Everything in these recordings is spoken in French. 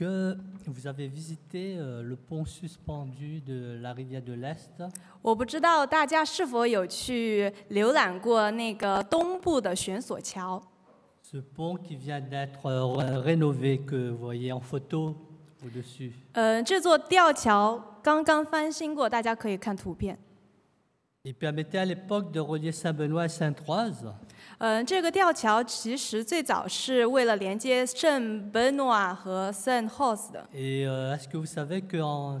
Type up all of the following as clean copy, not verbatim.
Que vous avez visité le pont suspendu de la rivière de l'Est. 我不知道大家是否有去浏览过那个东部的悬索桥。 Ce pont qui vient d'être rénové, que vous voyez en photo au-dessus. 这座吊桥刚刚翻新过，大家可以看图片。 Il permettait à l'époque de relier Saint-Benoît et Sainte-Throise. 这个吊桥其实最早是为了连接圣本诺和圣霍斯的。 Et est-ce que vous savez qu'en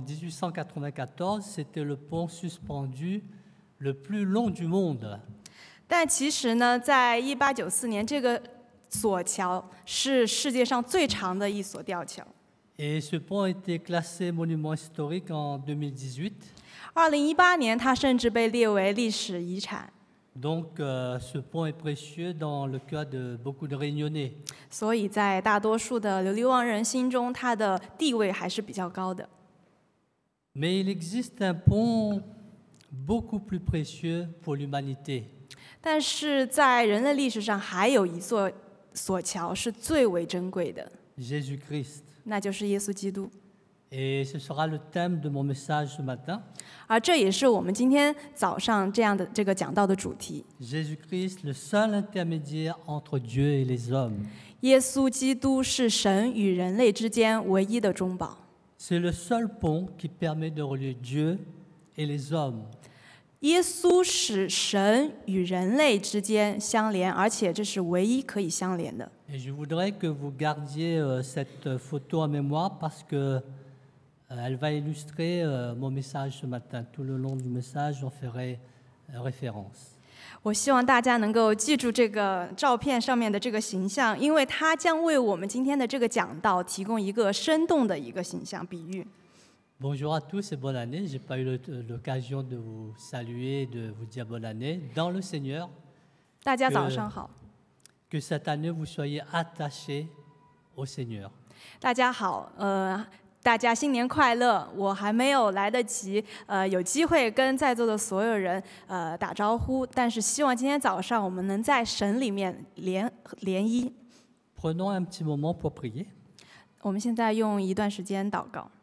1894, c'était le pont suspendu le plus long du monde? 但其实呢，在1894年，这个索桥是世界上最长的一所吊桥。 Et ce pont a été classé monument historique en 2018. 2018年，它甚至被列为历史遗产。 Donc, ce pont est précieux dans le cœur de beaucoup de Réunionnais. 所以在大多数的流离忘人心中，它的地位还是比较高的。 Mais il existe un pont beaucoup plus précieux pour l'humanité. 但是在人类历史上，还有一座索桥是最为珍贵的， Jésus-Christ. 那就是耶稣基督。 Et ce sera le thème de mon message ce matin. 而这也是我们今天早上这个讲道的主题。 Jésus-Christ, le seul intermédiaire entre Dieu et les hommes. 耶稣基督是神与人类之间唯一的中保。 C'est le seul pont qui permet de relier Dieu et les hommes. 耶稣使神与人类之间相连，而且这是唯一可以相连的。 Et je voudrais que vous gardiez cette photo en mémoire parce que elle va illustrer mon message ce matin. Tout le long du message, j'en ferai référence. 我希望大家能够记住这个照片上面的这个形象，因为它将为我们今天的这个讲道提供一个生动的一个形象比喻。 Bonjour à tous et bonne année. Je n'ai pas eu l'occasion de vous saluer, de vous dire bonne année dans le Seigneur. 大家早上好。 Que cette année vous soyez attachés au Seigneur. 大家好，大家新年快乐！我还没有来得及，有机会跟在座的所有人打招呼，但是希望今天早上我们能在神里面联谊。 Prenons un petit moment pour prier. 我们现在用一段时间祷告。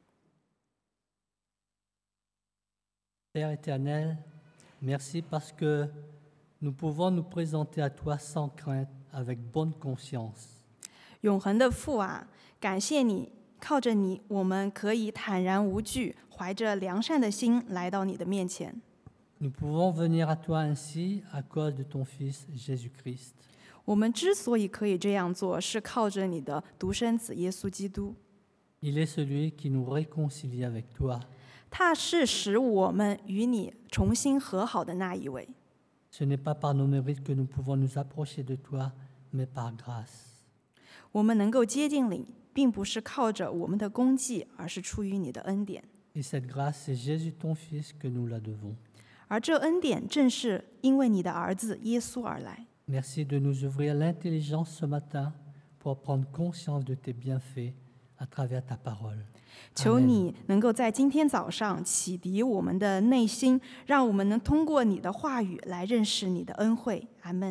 Père éternel, merci parce que nous pouvons nous présenter à toi sans crainte, avec bonne conscience. 永恒的父啊，感谢你，靠着你，我们可以坦然无惧，怀着良善的心来到你的面前。 Nous pouvons venir à toi ainsi à cause de ton Fils Jésus-Christ. 我们之所以可以这样做，是靠着你的独生子耶稣基督。 Il est celui qui nous réconcilie avec toi. 他是使我们与你重新和好的那一位。 Ce n'est pas par nos mérites que nous pouvons nous approcher de toi, mais par grâce. 我们能够接近你，并不是靠着我们的功绩，而是出于你的恩典。 Et cette grâce, c'est Jésus ton Fils que nous la devons. 而这恩典正是因为你的儿子耶稣而来。 Merci de nous ouvrir l'intelligence ce matin pour prendre conscience de tes bienfaits à travers ta parole. 求你能够在今天早上启迪我们的内心，让我们能通过你的话语来认识你的恩惠。阿门。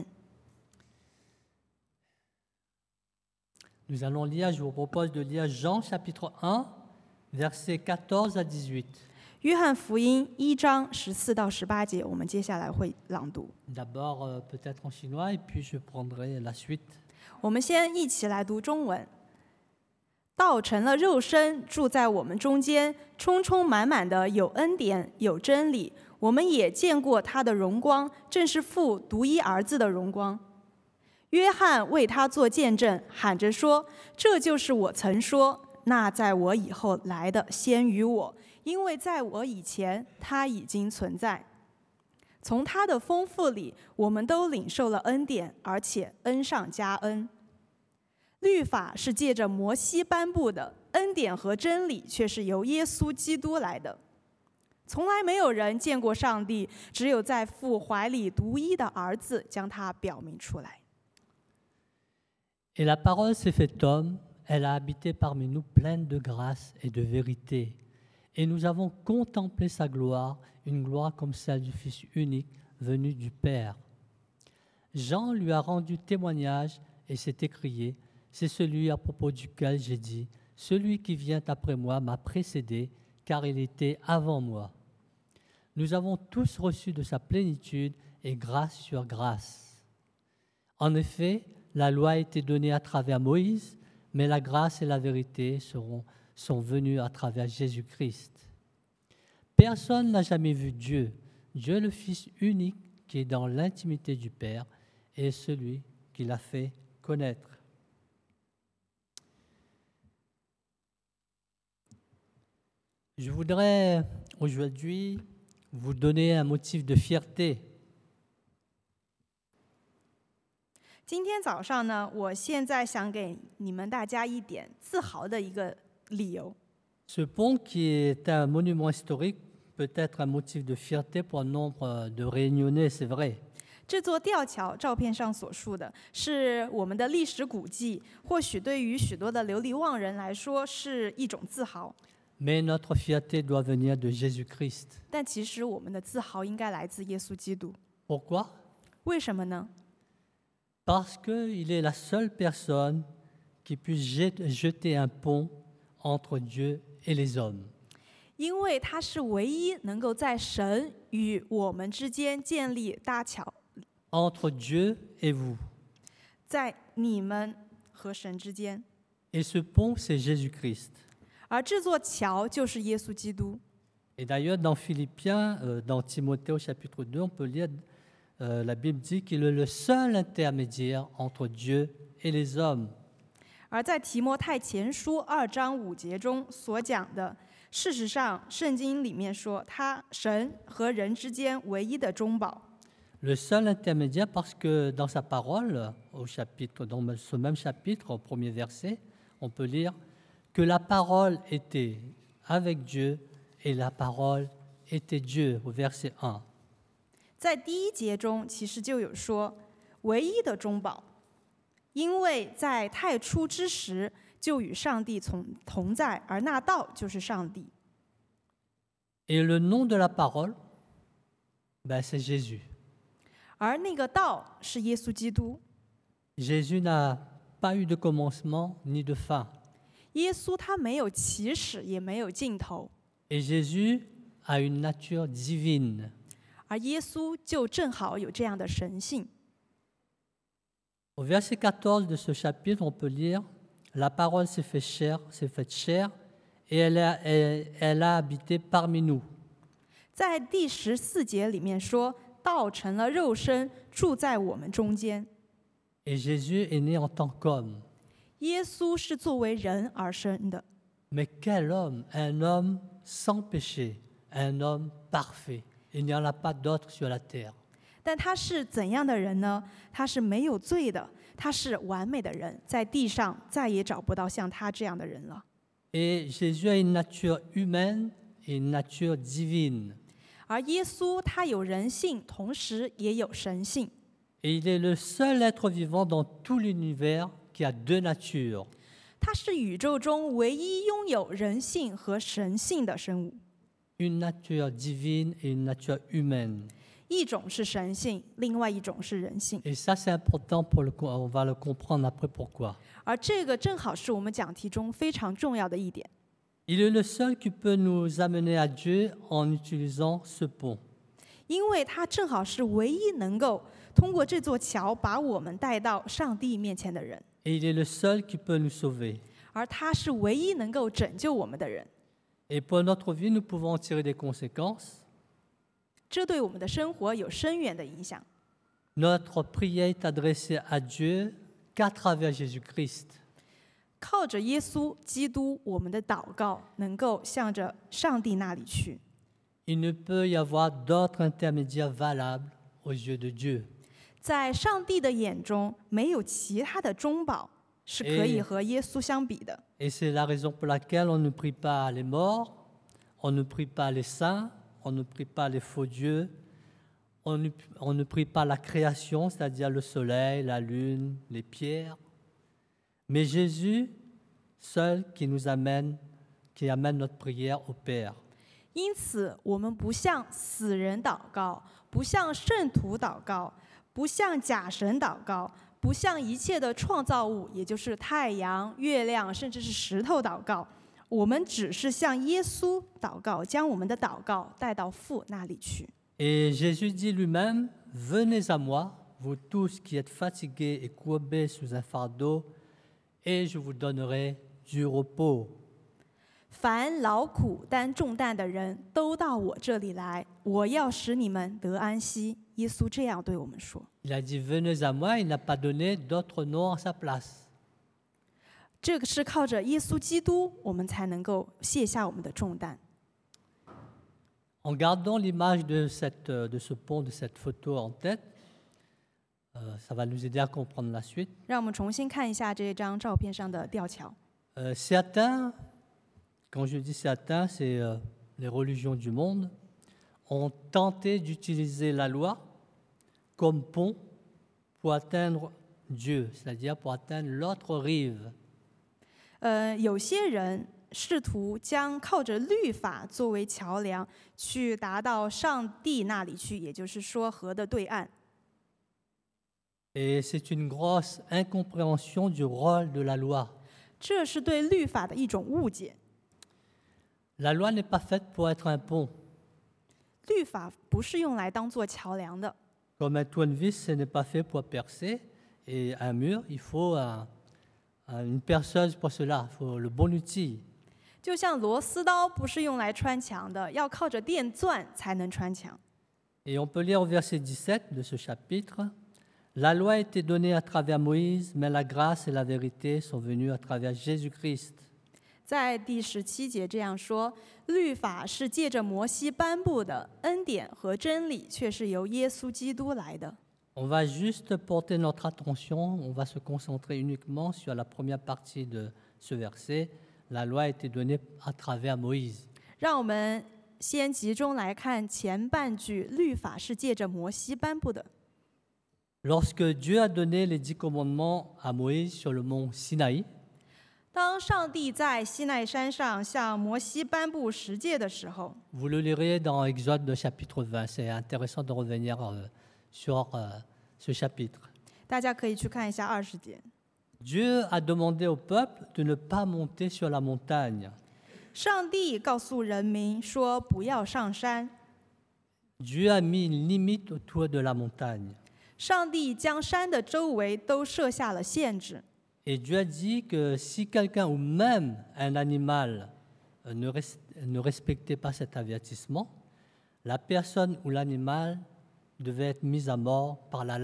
Nous allons lire, je vous propose de lire Jean chapitre 1, versets 14 à 18. 约翰福音1章14到18节，我们接下来会朗读。 D'abord peut-être en chinois et puis je prendrai la suite. 我们先一起来读中文。道成了肉身，住在我们中间，充充满满的有恩典，有真理。我们也见过他的荣光，正是父独一儿子的荣光。约翰为他做见证，喊着说：“这就是我曾说，那在我以后来的先于我，因为在我以前他已经存在。”从他的丰富里，我们都领受了恩典，而且恩上加恩。律法是借着摩西颁布的，恩典和真理却是由耶稣基督来的。从来没有人见过上帝，只有在父怀里独一的儿子将他表明出来。 Et la parole s'est faite homme, elle a habité parmi nous pleine de grâce et de vérité. Et nous avons contemplé sa gloire, une gloire comme celle du Fils unique venu du Père. Jean lui a rendu témoignage et s'est écrié, c'est celui à propos duquel j'ai dit, Celui qui vient après moi m'a précédé, car il était avant moi. Nous avons tous reçu de sa plénitude et grâce sur grâce. En effet, la loi a été donnée à travers Moïse, mais la grâce et la vérité sont venues à travers Jésus-Christ. Personne n'a jamais vu Dieu. Dieu le Fils unique qui est dans l'intimité du Père est celui qui l'a fait connaître. Je voudrais aujourd'hui vous donner un motif de fierté. 今天早上呢，我现在想给你们大家一点自豪的一个理由。 Ce pont, qui est un monument historique, peut être un motif de fierté pour un nombre de Réunionnais, c'est vrai. 这座吊桥照片上所述的是我们的历史古迹，或许对于许多的流离忘人来说是一种自豪， Mais notre fierté doit venir de Jésus-Christ. 但其实我们的自豪应该来自耶稣基督。 Pourquoi? 为什么呢？ Parce qu'il est la seule personne qui puisse jeter un pont entre Dieu et les hommes. 因为他是唯一能够在神与我们之间建立搭桥， Entre Dieu et vous. 在你们和神之间， Et ce pont, c'est Jésus-Christ. 而这座桥就是耶稣基督。 Et d'ailleurs, dans Philippiens, dans Timothée au chapitre 2, on peut lire, la Bible dit qu'il est le seul intermédiaire entre Dieu et les hommes. 而在提摩太前书2章5节中所讲的，事实上，圣经里面说，他神和人之间唯一的中保。 Le seul intermédiaire parce que dans sa parole, dans ce même chapitre, au premier verset, on peut lire que la parole était avec Dieu et la parole était Dieu, au verset 1. 在第一节中，其实就有说唯一的中保，因为在太初之时就与上帝同在，而那道就是上帝。 Et le nom de la parole, c'est Jésus. 而那个道是耶稣基督。 Jésus n'a pas eu de commencement ni de fin. 耶稣他没有起始，也没有尽头， Et Jésus a une nature divine. 而耶稣就正好有这样的神性。 Au verset 14 de ce chapitre, on peut lire « La parole s'est faite chair, et elle a habité parmi nous. » 在第14节里面说，道成了肉身，住在我们中间。 Et Jésus est né en tant qu'homme. 耶稣是作为人而生的， Mais quel homme? Un homme sans péché, un homme parfait. Il n'y en a pas d'autre sur la terre. 但他是怎样的人呢？他是没有罪的，他是完美的人，在地上再也找不到像他这样的人了。 Et Jésus a une nature humaine et une nature divine. 而耶稣他有人性，同时也有神性。 Et il est le seul être vivant dans tout l'univers qui a deux natures. 他是宇宙中唯一拥有人性和神性的生物， Une nature divine et une nature humaine. 一种是神性，另外一种是人性。 Et ça, c'est important, on va le comprendre après pourquoi. 而这个正好是我们讲题中非常重要的一点。 Il est le seul qui peut nous amener à Dieu en utilisant ce pont. 因为他正好是唯一能够通过这座桥把我们带到上帝面前的人， Et il est le seul qui peut nous sauver. 而他是唯一能够拯救我们的人。 Et pour notre vie, nous pouvons en tirer des conséquences. 这对我们的生活有深远的影响。 Notre prière est adressée à Dieu qu'à travers Jésus-Christ. 靠着耶稣基督，我们的祷告能够向着上帝那里去。 Il ne peut y avoir d'autre intermédiaire valable aux yeux de Dieu. 在上帝的眼中，没有其他的中保是可以和耶稣相比的。 Et c'est la raison pour laquelle on ne prie pas les morts, on ne prie pas les saints, on ne prie pas les faux dieux, on ne prie pas la création, c'est-à-dire le soleil, la lune, les pierres. Mais Jésus, seul, qui amène notre prière au Père. 因此，我们不向死人祷告，不向圣徒祷告，不向假神祷告， 不向一切的创造物，也就是太阳、月亮，甚至是石头祷告。我们只是向耶稣祷告，将我们的祷告带到父那里去。 Et Jésus dit lui-même, venez à moi, vous tous qui êtes fatigués et courbés sous un fardeau, et je vous donnerai du repos. 凡劳苦担重担的人都到我这里来，我要使你们得安息。耶稣这样对我们说。 Il a dit, venez à moi, il n'a pas donné d'autre nom à sa place. 这个是靠着耶稣基督，我们才能够卸下我们的重担。 En gardant l'image de ce pont, de cette photo en tête, ça va nous aider à comprendre la suite. 让我们重新看一下这张照片上的吊桥。 Certains, quand je dis certains, c'est les religions du monde, ont tenté d'utiliser la loi comme pont pour atteindre Dieu, c'est-à-dire pour atteindre l'autre rive. 有些人试图将靠着律法作为桥梁，去达到上帝那里去，也就是说河的对岸。 Et c'est une grosse incompréhension du rôle de la loi. 这是对律法的一种误解。 La loi n'est pas faite pour être un pont. 律法不是用来当做桥梁的， Comme un tournevis, ce n'est pas fait pour percer. Et un mur, il faut une perceuse pour cela, il faut le bon outil. 就像螺丝刀不是用来穿墙的，要靠着电钻才能穿墙。 Et on peut lire au verset 17 de ce chapitre, la loi a été donnée à travers Moïse, mais la grâce et la vérité sont venues à travers Jésus-Christ. 在第17节这样说：律法是借着摩西颁布的，恩典和真理却是由耶稣基督来的。 On va juste porter notre attention, on va se concentrer uniquement sur la première partie de ce verset. La loi a été donnée à travers Moïse. 让我们先集中来看前半句，律法是借着摩西颁布的。 Lorsque Dieu a donné les 10 commandements à Moïse sur le mont Sinaï, 当上帝在西奈山上向摩西颁布十诫的时候， vous le lirez dans Exode de chapitre 20. C'est intéressant de revenir sur ce chapitre. 大家可以去看一下20节。 Dieu a demandé au peuple de ne pas monter sur la montagne. 上帝告诉人民说不要上山， Dieu a mis une limite autour de la montagne. 上帝将山的周围都设下了限制。 Et Dieu a dit que si quelqu'un ou même un animal ne respectait pas cet avertissement, la personne ou l'animal devait être mis à mort par la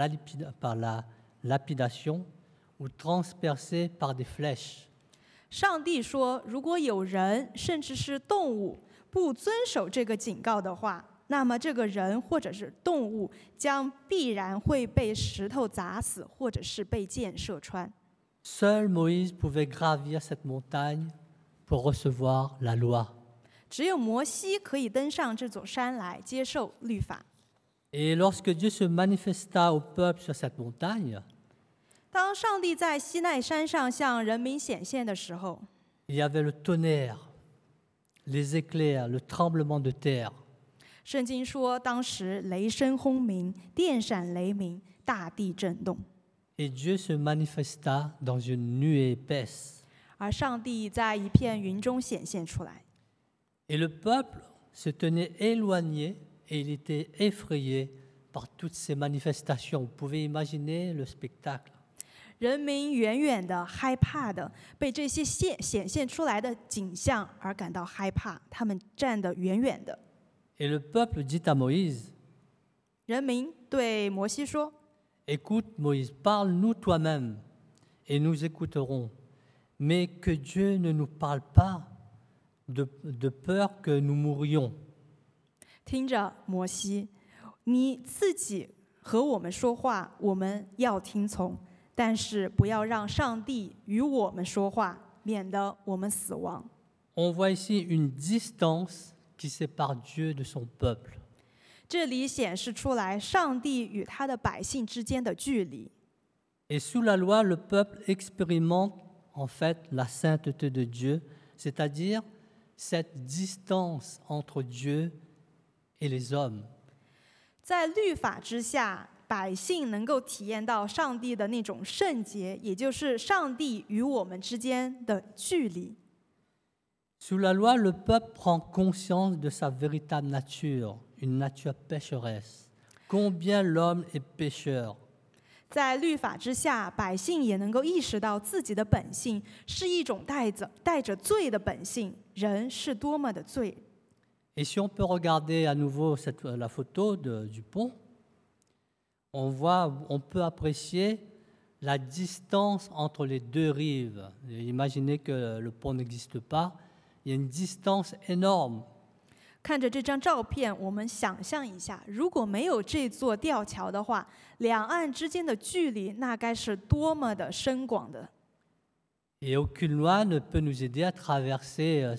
lapidation ou transpercé par des flèches. 上帝说，如果有人甚至是动物不遵守这个警告的话，那么这个人或者是动物将必然会被石头砸死，或者是被箭射穿。 Seul Moïse pouvait gravir cette montagne pour recevoir la loi. 只有摩西可以登上这座山来接受律法。 Et lorsque Dieu se manifesta au peuple sur cette montagne, 当上帝在西奈山上向人民显现的时候， il y avait le tonnerre, les éclairs, le tremblement de terre. 圣经说，当时雷声轰鸣，电闪雷鸣，大地震动， Et Dieu se manifesta dans une nuée épaisse. 而上帝在一片云中显现出来。 Et le peuple se tenait éloigné et il était effrayé par toutes ces manifestations. Vous pouvez imaginer le spectacle. 人民远远的、害怕的，被这些显现出来的景象而感到害怕，他们站得远远的。 Et le peuple dit à Moïse, 人民对摩西说 écoute Moïse, parle-nous toi-même et nous écouterons. Mais que Dieu ne nous parle pas de peur que nous mourions. 听着，摩西，你自己和我们说话，我们要听从，但是不要让上帝与我们说话，免得我们死亡。 On voit ici une distance qui sépare Dieu de son peuple. 这里显示出来上帝与他的百姓之间的距离。 Et sous la loi, le peuple expérimente en fait la sainteté de Dieu, c'est-à-dire cette distance entre Dieu et les hommes. 在律法之下， 百姓能够体验到上帝的那种圣洁，也就是上帝与我们之间的距离。 Sous la loi, le peuple prend conscience de sa véritable nature, une nature pécheresse. Combien l'homme est pécheur. 在律法之下，百姓也能够意识到自己的本性是一种带着罪的本性，人是多么的罪。 Et si on peut regarder à nouveau la photo du pont, on peut apprécier la distance entre les deux rives. Imaginez que le pont n'existe pas, il y a une distance énorme. 看着这张照片，我们想象一下，如果没有这座吊桥的话，两岸之间的距离那该是多么的深广的。 Et aucune loi ne peut nous aider à traverser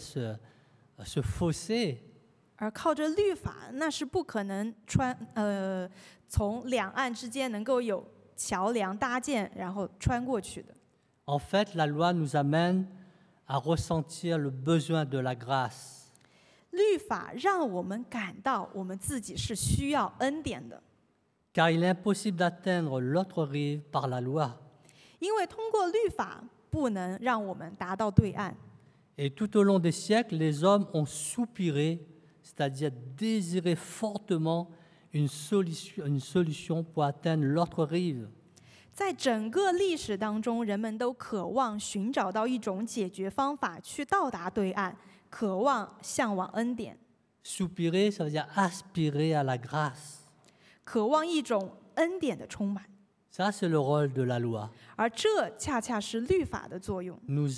ce fossé. 而靠着律法，那是不可能从两岸之间能够有桥梁搭建，然后穿过去的。 En fait, la loi nous amène à ressentir le besoin de la grâce. 律法让我们感到我们自己是需要恩典的， Car il est impossible d'atteindre l'autre rive par la loi. 因为通过律法不能让我们达到对岸。 Et tout au long des siècles, les hommes ont soupiré, c'est-à-dire désiré fortement une solution pour atteindre l'autre rive. 在整个历史当中，人们都渴望寻找到一种解决方法去到达对岸，渴望向往恩典， Soupirer, ça veut dire aspirer à la grâce. 渴望一种恩典的充满。 Ça, c'est le rôle de la loi. 而这恰恰是律法的作用， Nous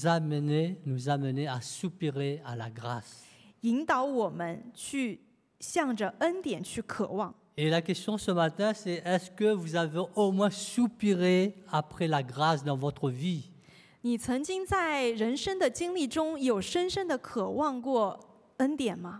amener à soupirer à la grâce. 引导我们去向着恩典去渴望。 Et la question ce matin, c'est est-ce que vous avez au moins soupiré après la grâce dans votre vie? 你曾经在人生的经历中有深深的渴望过恩典吗？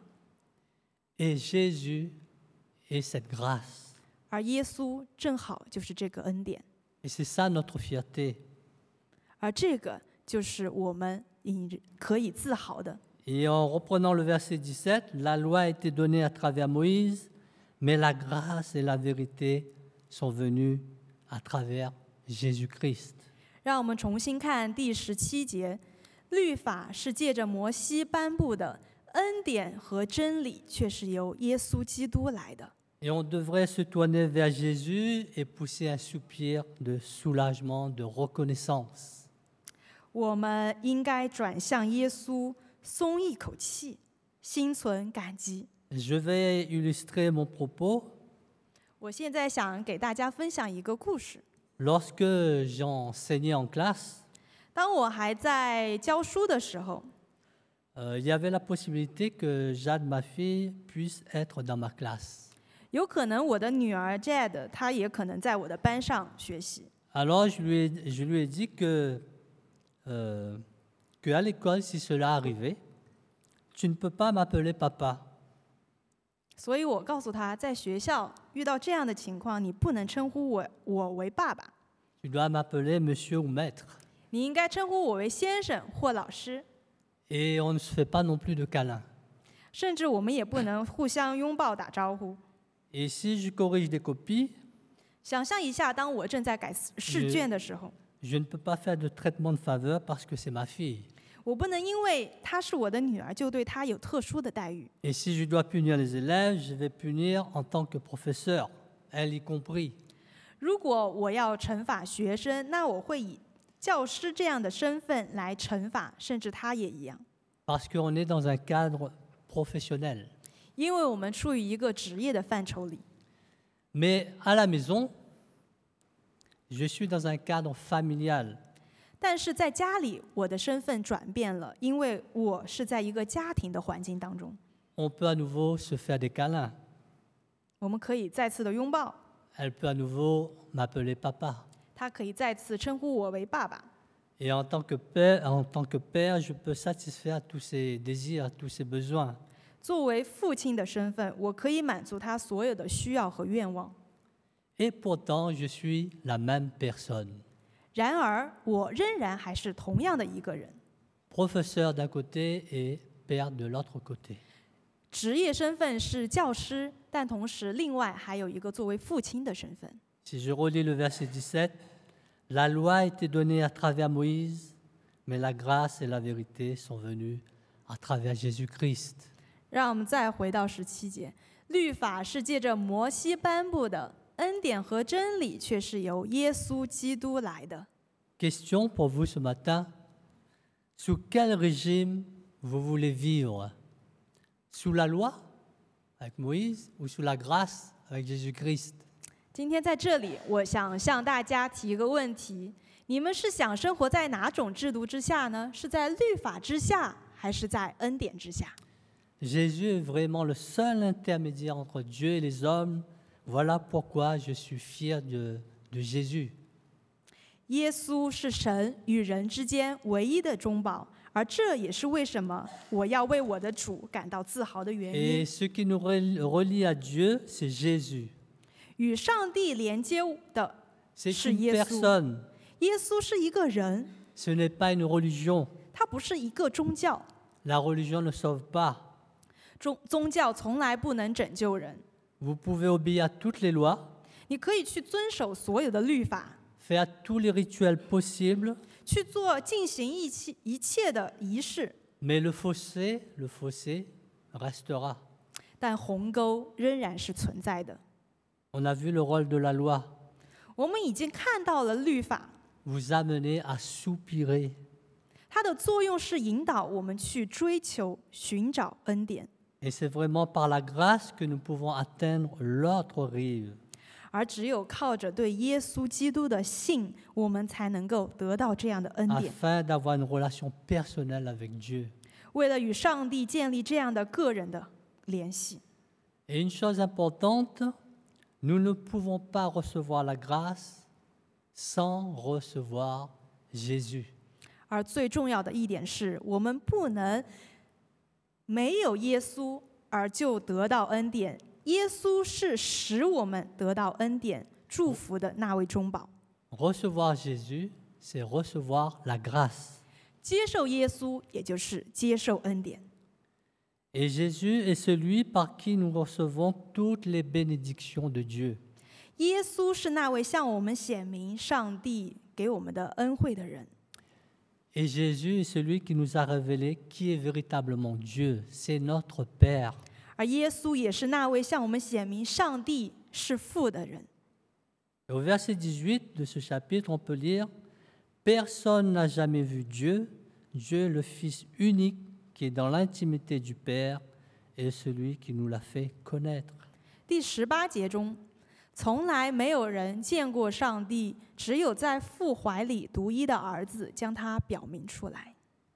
Et Jésus est cette grâce. 而耶稣正好就是这个恩典， Et c'est ça notre fierté. 而这个就是我们可以自豪的。 Et en reprenant le verset 17, la loi a été donnée à travers Moïse, mais la grâce et la vérité sont venues à travers Jésus-Christ. 让我们重新看第17节，律法是借着摩西颁布的，恩典和真理却是由耶稣基督来的。 Et on devrait se tourner vers Jésus et pousser un soupir de soulagement, de reconnaissance. 我们应该转向耶稣，松一口气，心存感激。 Je vais illustrer mon propos. 我现在想给大家分享一个故事。 Lorsque j'enseignais en classe, 当我还在教书的时候， il y avait la possibilité que Jade, ma fille, puisse être dans ma classe. 有可能我的女儿 Jade 她也可能在我的班上学习。 Alors je lui ai dit qu'à l'école, si cela arrivait, tu ne peux pas m'appeler papa. 所以我告诉她，在学校遇到这样的情况，你不能称呼我为爸爸， Tu dois m'appeler monsieur ou maître. 你应该称呼我为先生或老师， Et on ne se fait pas non plus de câlins. 甚至我们也不能互相拥抱打招呼。 Et si je corrige des copies, 想象一下，当我正在改试卷的时候， je ne peux pas faire de traitement de faveur parce que c'est ma fille. 我不能因为她是我的女儿就对她有特殊的待遇。 Et si je dois punir les élèves, je vais punir en tant que professeur, elle y compris. 如果我要惩罚学生，那我会以教师这样的身份来惩罚，甚至她也一样。 Parce qu'on est dans un cadre professionnel. 因为我们处于一个职业的范畴里。 Mais à la maison, je suis dans un cadre familial. 但是在家里，我的身份转变了，因为我是在一个家庭的环境当中。 On peut à nouveau se faire des câlins. 我们可以再次的拥抱， Elle peut à nouveau m'appeler papa. 他可以再次称呼我为爸爸。 Et en tant que père, je peux satisfaire tous ses désirs, tous ses besoins. 作为父亲的身份，我可以满足他所有的需要和愿望。 Et pourtant, je suis la même personne. 然而，我仍然还是同样的一个人， Professeur d'un côté et père de l'autre côté. 职业身份是教师，但同时另外还有一个作为父亲的身份。 Si je relis le verset 17, la loi a été donnée à travers Moïse, mais la grâce et la vérité sont venues à travers Jésus-Christ. 让我们再回到17节，律法是借着摩西颁布的，恩典和真理却是由耶稣基督来的。 Question pour vous ce matin. Sous quel régime vous voulez vivre? Sous la loi, avec Moïse, ou sous la grâce, avec Jésus-Christ? 今天在这里，我想向大家提一个问题：你们是想生活在哪种制度之下呢？是在律法之下，还是在恩典之下？ Jésus est vraiment le seul intermédiaire entre Dieu et les hommes. Voilà pourquoi je suis fier de Jésus. 耶稣是神与人之间唯一的中保，而这也是为什么我要为我的主感到自豪的原 Et 因。 ce qui nous relie à Dieu, c'est Jésus. 与上帝连接的 C'est 是 une 耶稣。 personne. 耶稣是一个人， Ce n'est pas une religion. 他不是一个宗教。 La religion ne sauve pas. 宗教从来不能拯救人。 Vous pouvez obéir à toutes les lois, 你可以去遵守所有的律法， faire tous les rituels possibles, 去进行一切的仪式， mais le fossé restera. 但鸿沟仍然是存在的。 On a vu le rôle de la loi, 我们已经看到了律法， vous amener à soupirer. 它的作用是引导我们去追求、寻找恩典。 Et c'est vraiment par la grâce que nous pouvons atteindre l'autre rive. 而只有靠着对耶稣基督的信，我们才能够得到这样的恩典。 afin d'avoir une relation personnelle avec Dieu. 为了与上帝建立这样的个人的联系。 Et une chose importante, nous ne pouvons pas recevoir la grâce sans recevoir Jésus. 而最重要的一点是，我们不能没有耶稣而就得到恩典。耶稣是使我们得到恩典、祝福的那位中保。 Recevoir Jésus, c'est recevoir la grâce. 接受耶稣，也就是接受恩典。 Et Jésus est celui par qui nous recevons toutes les bénédictions de Dieu. 耶稣是那位向我们显明上帝给我们的恩惠的人。 Et Jésus est celui qui nous a révélé qui est véritablement Dieu. C'est notre Père. 而耶稣也是那位向我们显明上帝是父的人。 Au verset 18 de ce chapitre, on peut lire « Personne n'a jamais vu Dieu, Dieu le Fils unique qui est dans l'intimité du Père et celui qui nous l'a fait connaître. » 第18节中，从来没有人见过上帝，只有在父怀里独一的儿子将他表明出来。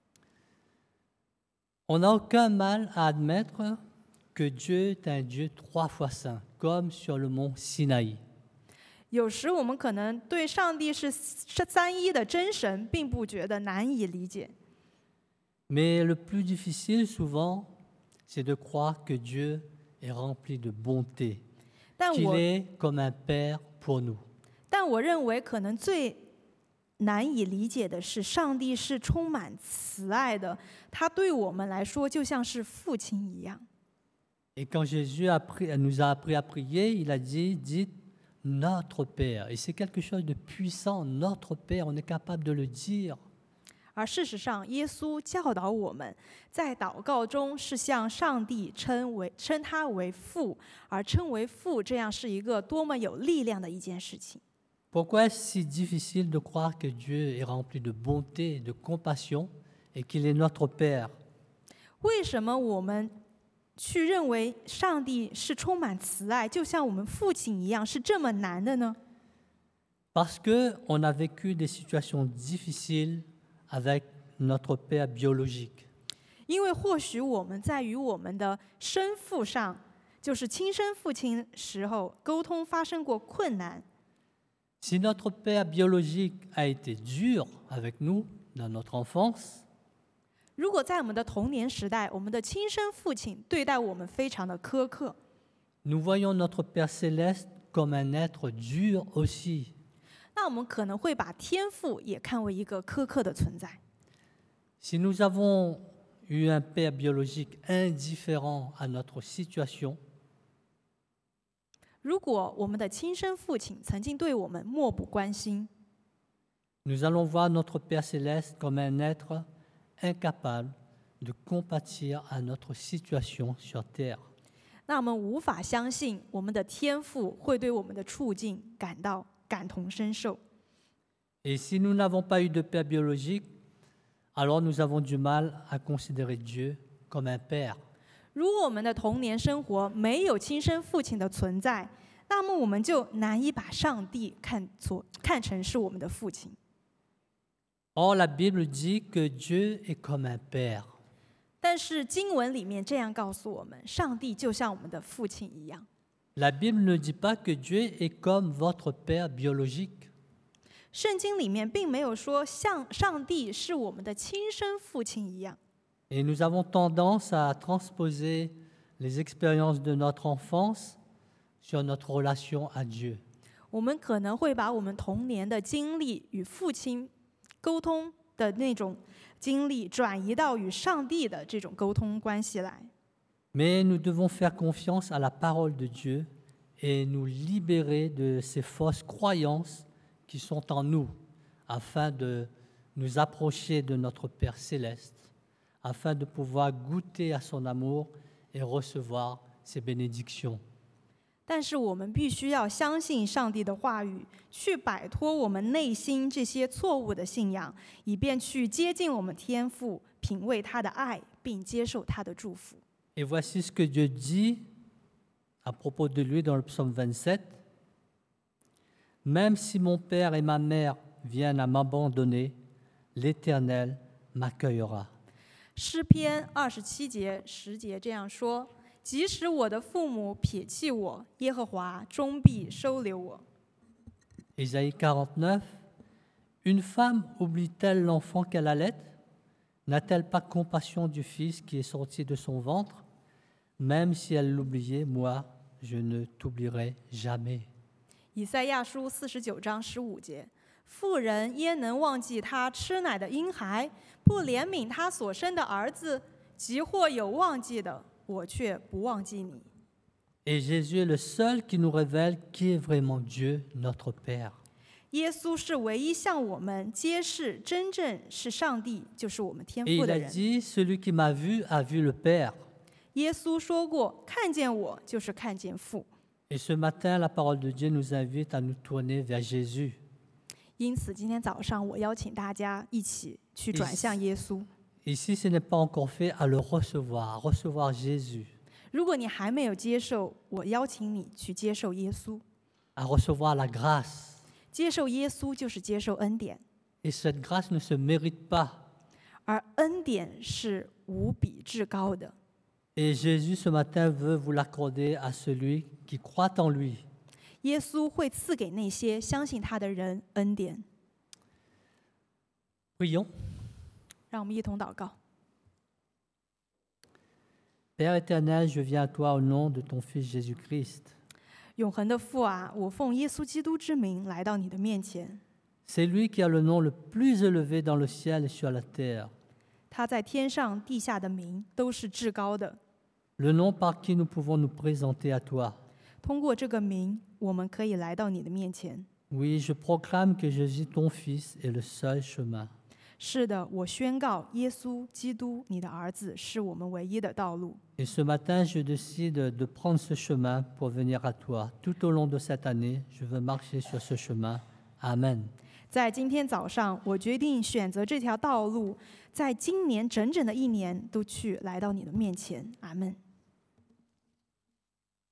On n'a aucun mal à admettre que Dieu est un Dieu 3 fois saint, comme sur le mont Sinaï. 有时我们可能对上帝是三一的真神，并不觉得难以理解。 Mais le plus difficile souvent, c'est de croire que Dieu est rempli de bonté, 但 qu'il 我 est comme un Père pour nous. 但我认为，可能最难以理解的是，上帝是充满慈爱的，他对我们来说就像是父亲一样。 Et quand Jésus nous a appris à prier, il a dit, dites notre Père. Et c'est quelque chose de puissant, notre Père, on est capable de le dire. 而事实上，耶稣教导我们在祷告中是向上帝称他为父，而称为父，这样是一个多么有力量的一件事情。 Pourquoi est-ce si difficile de croire que Dieu est rempli de bonté, de compassion et qu'il est notre Père? 为什么我们去认为上帝是充满慈爱，就像我们父亲一样，是这么难的呢？ Parce qu'on a vécu des situations difficiles avec notre Père biologique. 因为或许我们在与我们的生父上，就是亲生父亲时候沟通发生过困难。 Si notre Père biologique a été dur avec nous dans notre enfance, 如果在我们的童年时代，我们的亲生父亲对待我们非常的苛刻， nous voyons notre Père céleste comme un être dur aussi. 那我们可能会把天父也看为一个苛刻的存在。 Si nous avons eu un Père biologique indifférent à notre situation, 如果我们的亲生父亲曾经对我们漠不关心， nous allons voir notre Père céleste comme un être incapable de compatir à notre situation sur terre. 那我们无法相信我们的天父会对我们的处境感同身受。 Et si nous n'avons pas eu de père biologique, alors nous avons du mal à considérer Dieu comme un père. 如果我们的童年生活没有亲生父亲的存在，那么我们就难以把上帝看成是我们的父亲。 Or, la Bible dit que Dieu est comme un père. 但是经文里面这样告诉我们，上帝就像我们的父亲一样。 La Bible ne dit pas que Dieu est comme votre père biologique. 圣经里面并没有说像上帝是我们的亲生父亲一样。 Et nous avons tendance à transposer les expériences de notre enfance sur notre relation à Dieu. 我们可能会把我们童年的经历与父亲沟通的那种经历转移到与上帝的这种沟通关系来。 Mais nous devons faire confiance à la parole de Dieu et nous libérer de ces fausses croyances qui sont en nous, afin de nous approcher de notre Père céleste, afin de pouvoir goûter à son amour et recevoir ses bénédictions. 但是我们必须要相信上帝的话语，去摆脱我们内心这些错误的信仰，以便去接近我们天父，品味他的爱，并接受他的祝福。 Et voici ce que Dieu dit à propos de lui dans le psaume 27. Même si mon père et ma mère viennent à m'abandonner, l'Éternel m'accueillera. 诗篇27:10这样说：即使我的父母撇弃我，耶和华终必收留我。 Ésaïe 49. Une femme oublie-t-elle l'enfant qu'elle allait? N'a-t-elle pas compassion du fils qui est sorti de son ventre? Même si elle l'oubliait, moi, je ne t'oublierai jamais. 以赛亚书49:15，妇人焉能忘记她吃奶的婴孩，不怜悯她所生的儿子？即或有忘记的，我却不忘记你。 Et Jésus est le seul qui nous révèle qui est vraiment Dieu, notre Père. 耶稣是唯一向我们揭示真正是上帝，就是我们天 Et 父 il 的 a 人。 dit, celui qui m'a vu a vu le Père. 耶稣说过：“看见我，就是看见父。” Et ce matin, la parole de Dieu nous invite à nous tourner vers Jésus. 因此，今天早上我邀请大家一起去转向耶稣。 Et si ce n'est pas encore fait, à le recevoir, à recevoir Jésus, 如果你还没有接受，我邀请你去接受耶稣。 à recevoir la grâce. 接受耶稣就是接受恩典， Et cette grâce ne se mérite pas. 而恩典是无比至高的。 Et Jésus, ce matin, veut vous l'accorder à celui qui croit en lui. 耶稣会赐给那些相信他的人恩典。 Prions. 让我们一同祷告。 Père éternel, je viens à toi au nom de ton Fils Jésus-Christ. 永恒的父啊，我奉耶稣基督之名来到你的面前。 C'est lui qui a le nom le plus élevé dans le ciel et sur la terre. 他在天上地下的名都是至高的。 Le nom par qui nous pouvons nous présenter à toi. 通过这个名，我们可以来到你的面前。 Oui, je proclame que Jésus, ton Fils, est le seul chemin. 是的，我宣告，耶稣基督，你的儿子，是我们唯一的道路。 Et ce matin, je décide de prendre ce chemin pour venir à toi. Tout au long de cette année, je veux marcher sur ce chemin. Amen. 在今天早上，我决定选择这条道路，在今年整整的一年都去来到你的面前。阿门。